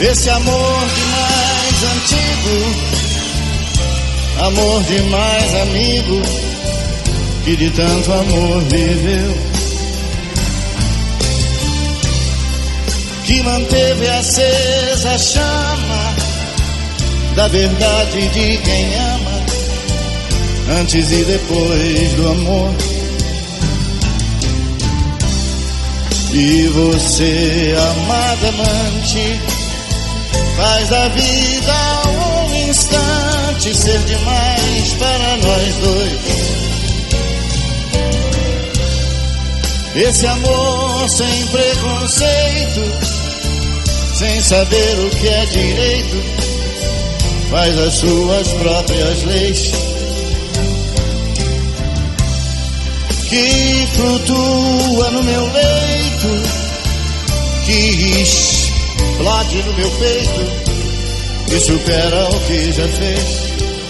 Esse amor demais antigo, amor demais amigo, que de tanto amor viveu, que manteve acesa a chama da verdade de quem ama, antes e depois do amor. E você, amada amante, faz da vida um instante ser demais para nós dois. Esse amor sem preconceito, sem saber o que é direito, faz as suas próprias leis, que flutua no meu leito, que explode no meu peito e supera o que já fez.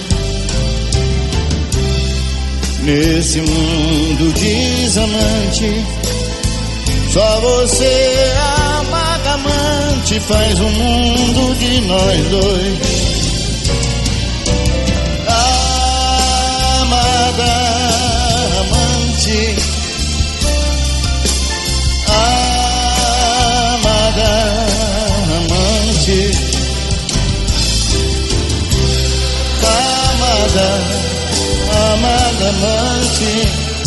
Nesse mundo desamante, só você, amada amante, faz um mundo de nós dois. Amada amante, amada amante, amada amada amante,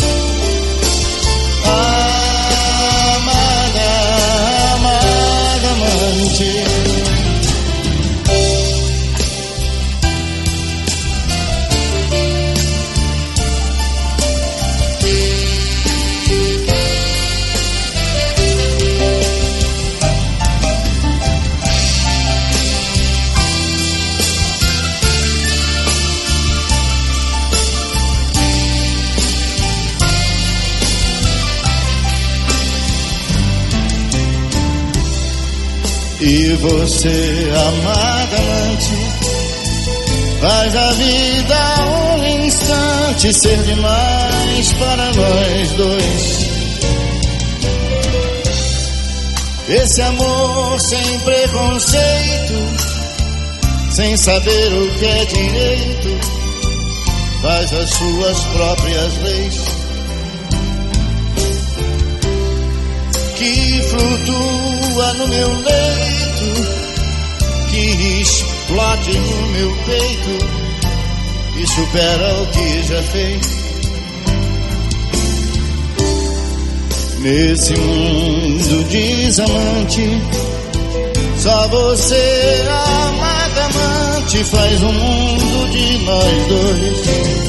amada amada amante. E você, amada amante, faz a vida um instante ser demais para nós dois. Esse amor sem preconceito, sem saber o que é direito, faz as suas próprias leis, que flutua no meu leito, que explode no meu peito e supera o que já fez. Nesse mundo desamante, só você, amada amante, faz um mundo de nós dois.